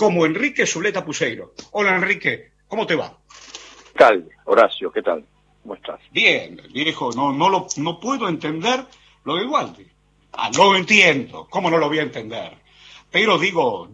como Enrique Zuleta Puseiro. Hola Enrique, ¿cómo te va? ¿Qué tal, Horacio? ¿Qué tal? ¿Cómo estás? Bien, viejo, no puedo entender lo de Walde. No lo entiendo, ¿cómo no lo voy a entender? Pero digo,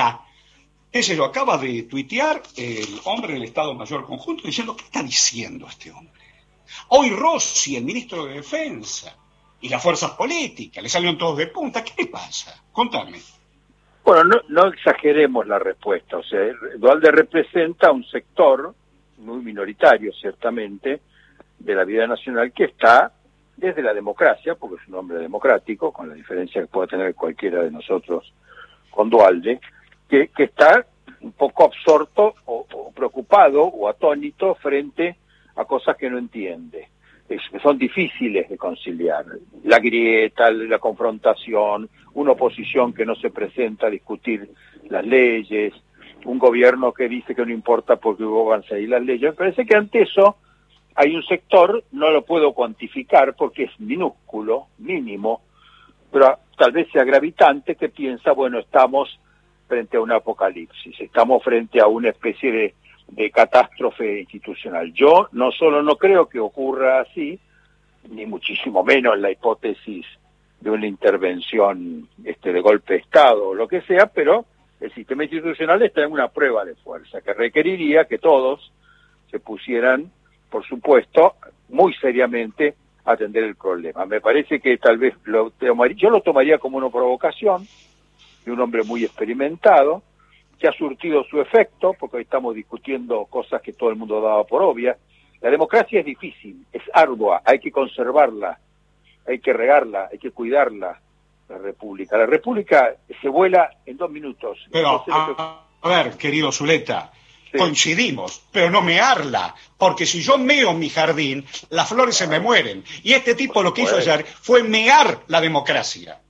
qué sé yo, acaba de tuitear el hombre del Estado Mayor Conjunto diciendo, ¿qué está diciendo este hombre? Hoy Rossi, el ministro de Defensa, y las fuerzas políticas, le salieron todos de punta. ¿Qué le pasa? Contame. Bueno, no exageremos la respuesta. O sea, Duhalde representa un sector muy minoritario, ciertamente, de la vida nacional que está desde la democracia, porque es un hombre democrático, con la diferencia que pueda tener cualquiera de nosotros con Duhalde, que está un poco absorto o preocupado o atónito frente a cosas que no entiende, que son difíciles de conciliar. La grieta, la confrontación, una oposición que no se presenta a discutir las leyes, un gobierno que dice que no importa porque van a salir las leyes. Me parece que ante eso hay un sector, no lo puedo cuantificar porque es minúsculo, mínimo, pero tal vez sea gravitante, que piensa, bueno, estamos frente a un apocalipsis, estamos frente a una especie de catástrofe institucional. Yo no solo no creo que ocurra así, ni muchísimo menos la hipótesis de una intervención de golpe de Estado o lo que sea, pero el sistema institucional está en una prueba de fuerza que requeriría que todos se pusieran, por supuesto, muy seriamente a atender el problema. Me parece que tal vez yo lo tomaría como una provocación de un hombre muy experimentado, que ha surtido su efecto, porque hoy estamos discutiendo cosas que todo el mundo daba por obvias. La democracia es difícil, es ardua, hay que conservarla, hay que regarla, hay que cuidarla, la República. La República se vuela en 2 minutos. Pero, a ver, querido Zuleta, sí, coincidimos, pero no mearla, porque si yo meo mi jardín, las flores se me mueren. Y este tipo lo que hizo ayer fue mear la democracia.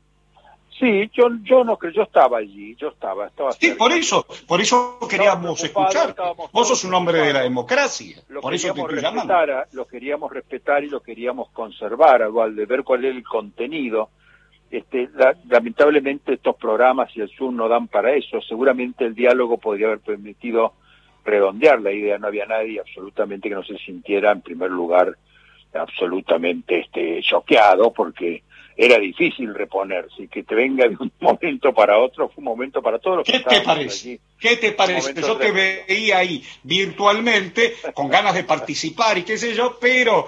Sí, yo no creo, yo estaba allí, estaba sí, cerca. por eso queríamos escuchar. Vos sos un hombre de la democracia, por eso te estoy llamando. Lo queríamos respetar y lo queríamos conservar, Duhalde, ver cuál es el contenido. Lamentablemente estos programas y el Zoom no dan para eso. Seguramente el diálogo podría haber permitido redondear la idea. No había nadie absolutamente que no se sintiera, en primer lugar, absolutamente choqueado, porque era difícil reponerse, y que te venga de un momento para otro, fue un momento para todos los que ¿Qué te parece? Allí. ¿Qué te parece? Yo te veía ahí virtualmente, con ganas de participar y qué sé yo, pero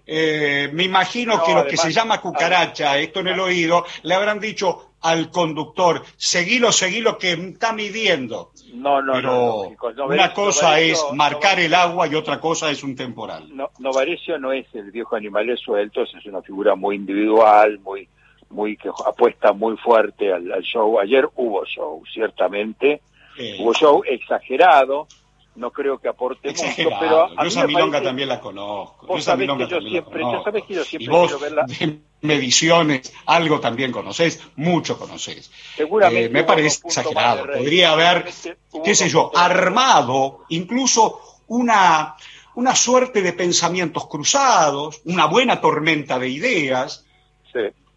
me imagino que lo que se llama cucaracha, esto en el oído, le habrán dicho al conductor, seguilo que está midiendo. Pero chicos, una cosa es marcar el agua y otra cosa es un temporal. Novarecio no es el viejo animal suelto, es una figura muy individual, muy que apuesta muy fuerte al show. Ayer hubo show, ciertamente, hubo show exagerado, no creo que aporte mucho, pero yo esa milonga también la conozco. Vos sabés que yo siempre y vos, quiero verla. De mediciones, algo también conocés, mucho conocés. Seguramente me parece exagerado. Podría haber, qué sé yo, armado incluso una suerte de pensamientos cruzados, una buena tormenta de ideas. Sí,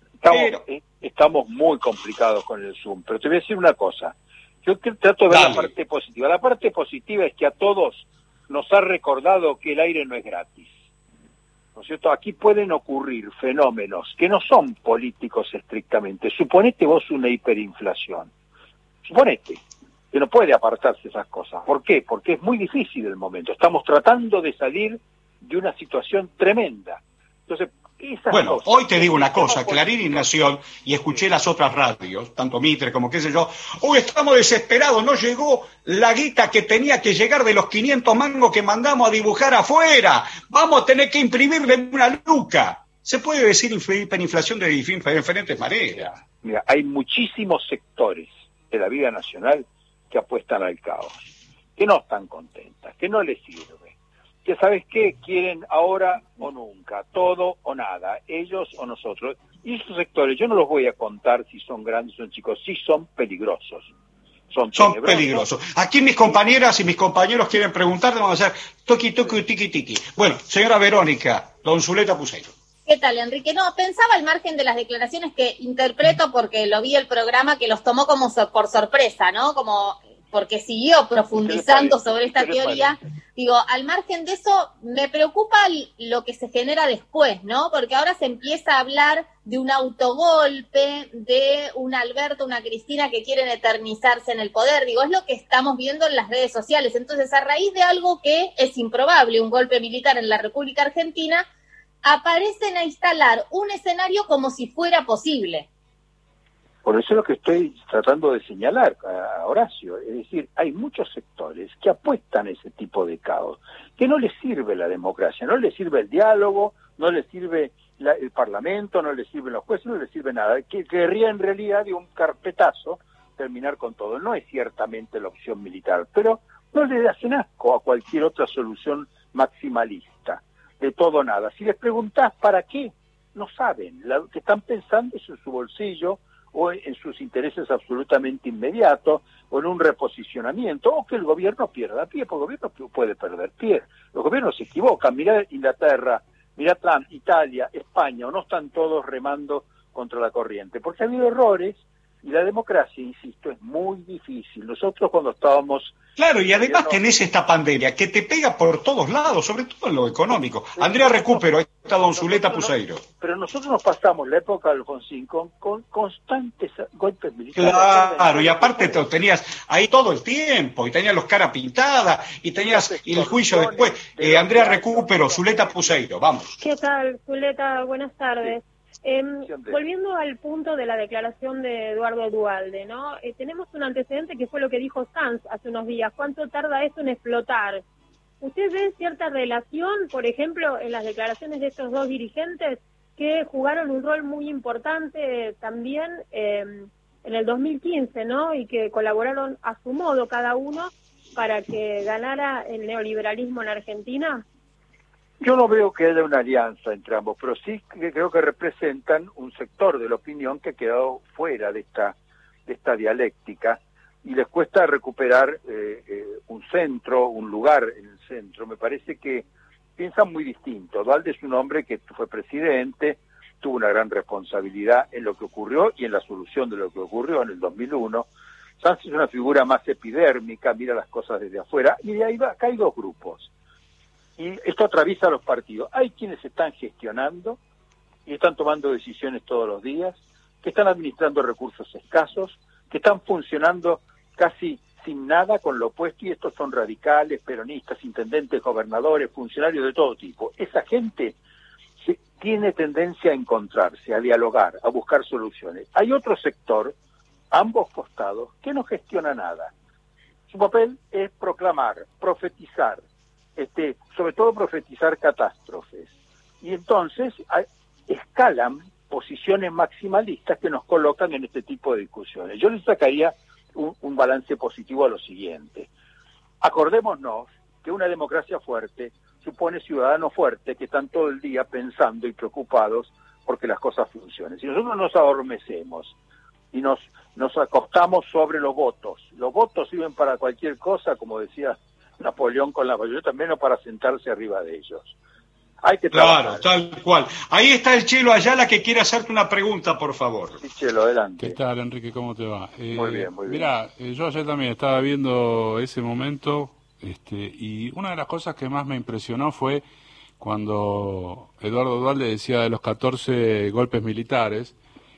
estamos muy complicados con el Zoom, pero te voy a decir una cosa. Yo trato de ver la parte positiva. La parte positiva es que a todos nos ha recordado que el aire no es gratis, ¿no es cierto? Aquí pueden ocurrir fenómenos que no son políticos estrictamente. Suponete vos una hiperinflación. Suponete que no puede apartarse esas cosas. ¿Por qué? Porque es muy difícil el momento. Estamos tratando de salir de una situación tremenda. Entonces, bueno, hoy te digo una cosa, Clarín y Nación, y escuché las otras radios, tanto Mitre como qué sé yo, hoy estamos desesperados, no llegó la guita que tenía que llegar de los 500 mangos que mandamos a dibujar afuera, vamos a tener que imprimirle una luca. Se puede decir hiperinflación de diferentes maneras. Mira, hay muchísimos sectores de la vida nacional que apuestan al caos, que no están contentas, que no les sirve. Que ¿sabes qué? Quieren ahora o nunca, todo o nada, ellos o nosotros. Y esos sectores, yo no los voy a contar si son grandes o son chicos, sí son peligrosos. Son peligrosos. Aquí mis compañeras y mis compañeros quieren preguntar, vamos a hacer toqui, toqui, tiqui, tiqui. Bueno, señora Verónica, don Zuleta Puseiro. ¿Qué tal, Enrique? No, pensaba al margen de las declaraciones que interpreto porque lo vi el programa, que los tomó como por sorpresa, ¿no? Como porque siguió profundizando sobre esta teoría. Digo, al margen de eso, me preocupa lo que se genera después, ¿no? Porque ahora se empieza a hablar de un autogolpe, de un Alberto, una Cristina que quieren eternizarse en el poder. Digo, es lo que estamos viendo en las redes sociales. Entonces, a raíz de algo que es improbable, un golpe militar en la República Argentina, aparecen a instalar un escenario como si fuera posible. Por eso es lo que estoy tratando de señalar a Horacio, es decir, hay muchos sectores que apuestan a ese tipo de caos, que no les sirve la democracia, no les sirve el diálogo, no les sirve el Parlamento, no les sirven los jueces, no les sirve nada, que querría en realidad de un carpetazo terminar con todo. No es ciertamente la opción militar, pero no le hacen asco a cualquier otra solución maximalista, de todo o nada. Si les preguntás para qué, no saben, lo que están pensando es en su bolsillo, o en sus intereses absolutamente inmediatos, o en un reposicionamiento, o que el gobierno pierda pie, porque el gobierno puede perder pie. Los gobiernos se equivocan. Mirá Inglaterra, mirá Trump, Italia, España, o no están todos remando contra la corriente, porque ha habido errores, y la democracia, insisto, es muy difícil. Nosotros cuando estábamos... Claro, y además tenés esta pandemia que te pega por todos lados, sobre todo en lo económico. Andrea Recupero, ahí está don Zuleta Puseiro. Pero nosotros nos pasamos la época de Alfonsín con constantes golpes militares. Claro, y aparte tenías ahí todo el tiempo, y tenías los cara pintada, y tenías el juicio después. Andrea Recupero, Zuleta Puseiro, vamos. ¿Qué tal, Zuleta? Buenas tardes. Volviendo al punto de la declaración de Eduardo Duhalde, ¿no? Tenemos un antecedente que fue lo que dijo Sanz hace unos días. ¿Cuánto tarda esto en explotar? ¿Usted ve cierta relación, por ejemplo, en las declaraciones de estos dos dirigentes que jugaron un rol muy importante también en el 2015, ¿no? Y que colaboraron a su modo cada uno para que ganara el neoliberalismo en Argentina? Yo no veo que haya una alianza entre ambos, pero sí que creo que representan un sector de la opinión que ha quedado fuera de esta dialéctica y les cuesta recuperar un centro, un lugar en el centro. Me parece que piensan muy distinto. Duhalde es un hombre que fue presidente, tuvo una gran responsabilidad en lo que ocurrió y en la solución de lo que ocurrió en el 2001. Sanz es una figura más epidérmica, mira las cosas desde afuera, y de ahí acá hay dos grupos. Y esto atraviesa los partidos. Hay quienes están gestionando y están tomando decisiones todos los días, que están administrando recursos escasos, que están funcionando casi sin nada con lo opuesto, y estos son radicales, peronistas, intendentes, gobernadores, funcionarios de todo tipo. Esa gente tiene tendencia a encontrarse, a dialogar, a buscar soluciones. Hay otro sector, ambos costados, que no gestiona nada. Su papel es proclamar, profetizar, sobre todo profetizar catástrofes. Y entonces escalan posiciones maximalistas que nos colocan en este tipo de discusiones. Yo les sacaría un balance positivo a lo siguiente. Acordémonos que una democracia fuerte supone ciudadanos fuertes que están todo el día pensando y preocupados porque las cosas funcionen. Si nosotros nos adormecemos y nos acostamos sobre los votos sirven para cualquier cosa, como decía Napoleón con la bayoneta, menos para sentarse arriba de ellos. Hay que trabajar. Claro, tal cual. Ahí está el Chelo Ayala que quiere hacerte una pregunta, por favor. Sí, Chelo, adelante. ¿Qué tal, Enrique? ¿Cómo te va? Muy bien, muy bien. Mirá, yo ayer también estaba viendo ese momento, y una de las cosas que más me impresionó fue cuando Eduardo Duhalde decía de los 14 golpes militares,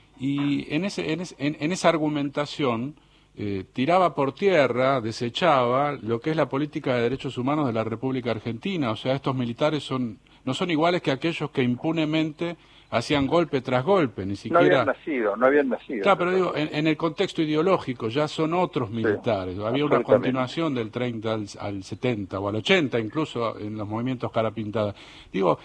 y en esa argumentación tiraba por tierra, desechaba lo que es la política de derechos humanos de la República Argentina. O sea, estos militares no son iguales que aquellos que impunemente hacían golpe tras golpe, ni siquiera... No habían nacido. Claro, pero digo, en el contexto ideológico ya son otros militares. Sí, había una continuación del 30 al 70 o al 80 incluso en los movimientos cara pintada. Digo,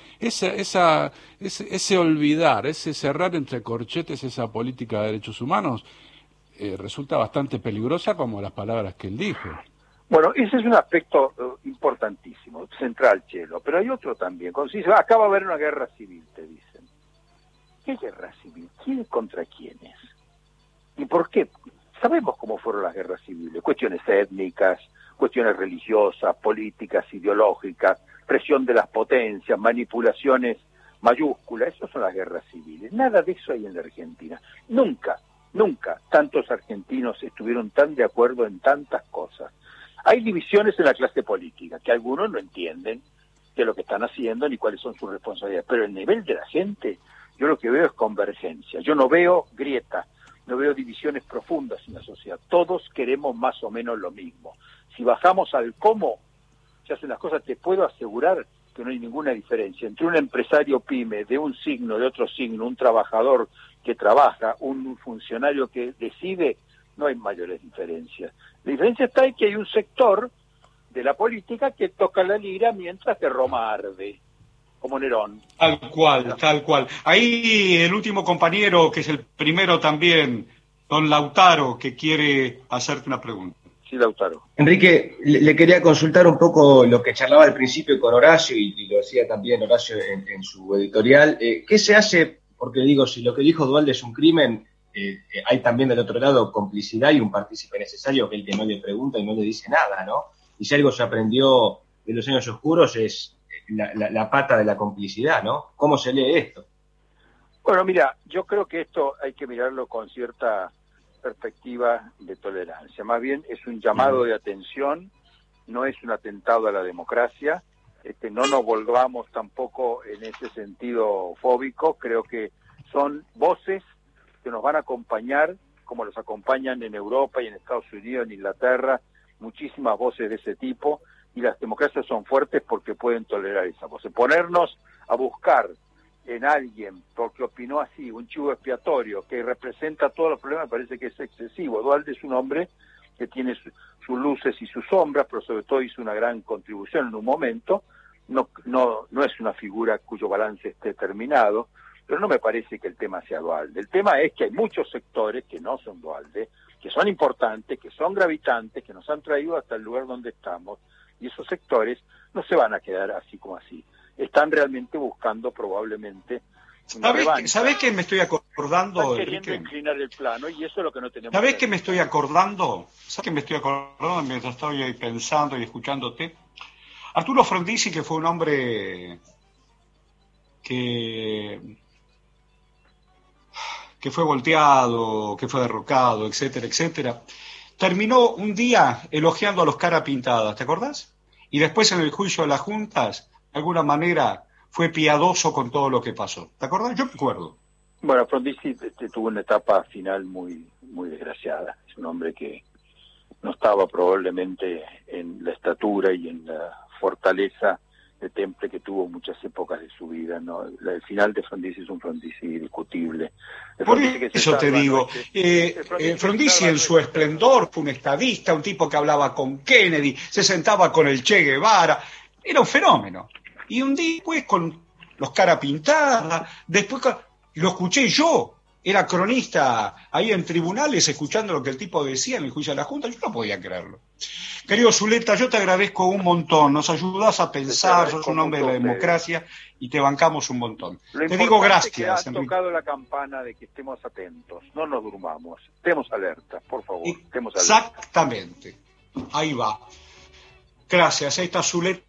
ese olvidar, ese cerrar entre corchetes esa política de derechos humanos resulta bastante peligrosa, como las palabras que él dijo. Bueno, ese es un aspecto importantísimo, central, Chelo, pero hay otro también. Cuando se dice, acaba de haber una guerra civil, te dicen. ¿Qué guerra civil? ¿Quién contra quiénes? ¿Y por qué? Sabemos cómo fueron las guerras civiles, cuestiones étnicas, cuestiones religiosas, políticas, ideológicas, presión de las potencias, manipulaciones mayúsculas, eso son las guerras civiles. Nada de eso hay en la Argentina. Nunca Nunca tantos argentinos estuvieron tan de acuerdo en tantas cosas. Hay divisiones en la clase política, que algunos no entienden de lo que están haciendo ni cuáles son sus responsabilidades, pero el nivel de la gente, yo lo que veo es convergencia. Yo no veo grieta, no veo divisiones profundas en la sociedad. Todos queremos más o menos lo mismo. Si bajamos al cómo se hacen las cosas, te puedo asegurar que no hay ninguna diferencia entre un empresario pyme de un signo, de otro signo, un trabajador que trabaja, un funcionario que decide, no hay mayores diferencias. La diferencia está en que hay un sector de la política que toca la lira mientras que Roma arde, como Nerón. Tal cual, tal cual. Ahí el último compañero, que es el primero también, don Lautaro, que quiere hacerte una pregunta. Sí, Lautaro. Enrique, le quería consultar un poco lo que charlaba al principio con Horacio, y lo decía también Horacio en su editorial. ¿Qué se hace? Porque digo, si lo que dijo Duhalde es un crimen, hay también del otro lado complicidad y un partícipe necesario, que es el que no le pregunta y no le dice nada, ¿no? Y si algo se aprendió de los años oscuros es la pata de la complicidad, ¿no? ¿Cómo se lee esto? Bueno, mira, yo creo que esto hay que mirarlo con cierta perspectiva de tolerancia. Más bien es un llamado de atención, no es un atentado a la democracia. No nos volvamos tampoco en ese sentido fóbico. Creo que son voces que nos van a acompañar, como los acompañan en Europa y en Estados Unidos, en Inglaterra, muchísimas voces de ese tipo, y las democracias son fuertes porque pueden tolerar esas voces. Ponernos a buscar en alguien porque opinó así, un chivo expiatorio que representa todos los problemas, me parece que es excesivo. Duhalde es un hombre que tiene sus luces y sus sombras, pero sobre todo hizo una gran contribución en un momento. No es una figura cuyo balance esté terminado, pero no me parece que el tema sea Duhalde. El tema es que hay muchos sectores que no son Duhalde, que son importantes, que son gravitantes, que nos han traído hasta el lugar donde estamos, y esos sectores no se van a quedar así como así. Están realmente buscando probablemente una revancha. ¿Sabés que me estoy acordando, Están queriendo Enrique? inclinar el plano, y eso es lo que no tenemos. ¿Sabés que me estoy acordando? ¿Sabés que me estoy acordando mientras estoy ahí pensando y escuchándote? Arturo Frondizi, que fue un hombre que fue volteado, que fue derrocado, etcétera, etcétera, terminó un día elogiando a los cara pintadas, ¿te acordás? Y después en el juicio de las juntas, de alguna manera, fue piadoso con todo lo que pasó. ¿Te acordás? Yo me acuerdo. Bueno, Frondizi tuvo una etapa final muy, muy desgraciada. Es un hombre que no estaba probablemente en la estatura y en la fortaleza de temple que tuvo muchas épocas de su vida, ¿no? El final de Frondizi es un Frondizi discutible. Por eso te digo, Frondizi en su esplendor fue un estadista, un tipo que hablaba con Kennedy, se sentaba con el Che Guevara, era un fenómeno. Y un día después con los cara pintada, después lo escuché yo, era cronista ahí en tribunales escuchando lo que el tipo decía en el juicio de la Junta, yo no podía creerlo. Querido Zuleta, yo te agradezco un montón, nos ayudás a pensar, sos un hombre de la democracia y te bancamos un montón. Te digo gracias. Que ha tocado la campana de que estemos atentos, no nos durmamos, estemos alertas, por favor, estemos alertas. Exactamente, ahí va. Gracias, ahí está Zuleta.